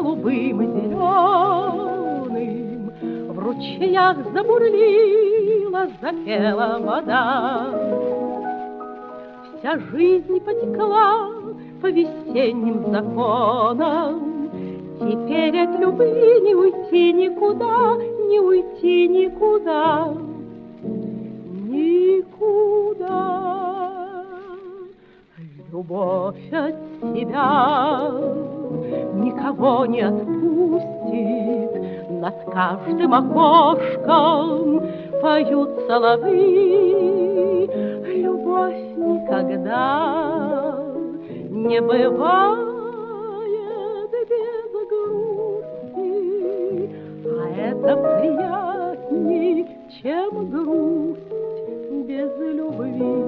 голубым и зеленым, в ручьях забурлила, запела вода. Вся жизнь потекла по весенним законам, теперь от любви не уйти никуда, не уйти никуда, никуда. Любовь от себя никого не отпустит, над каждым окошком поют соловьи. Любовь никогда не бывает без грусти, а это приятней, чем грусть без любви.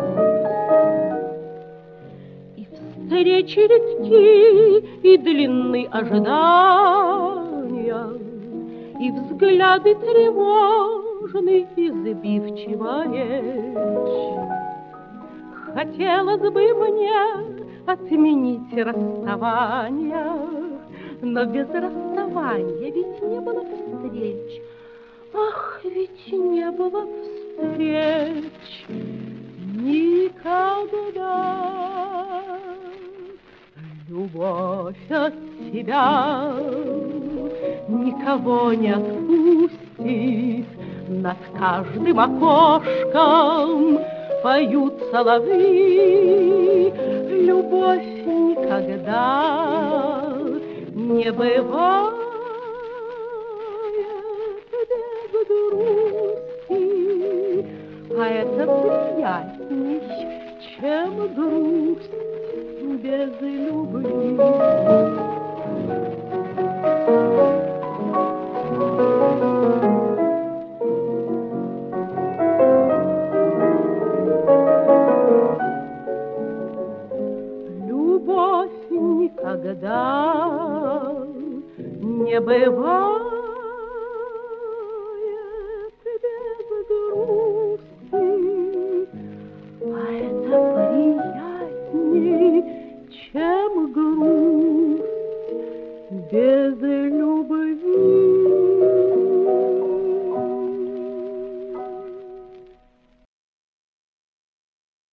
Встречи редки и длинны ожидания, и взгляды тревожны, и сбивчива речь. Хотелось бы мне отменить расставание, но без расставания ведь не было встреч. Ах, ведь не было встреч никогда. Любовь от тебя никого не отпустит, над каждым окошком поют соловьи. Любовь никогда не бывает без грусти, а это приятней, чем грусть без любви. Любовь никогда не бывает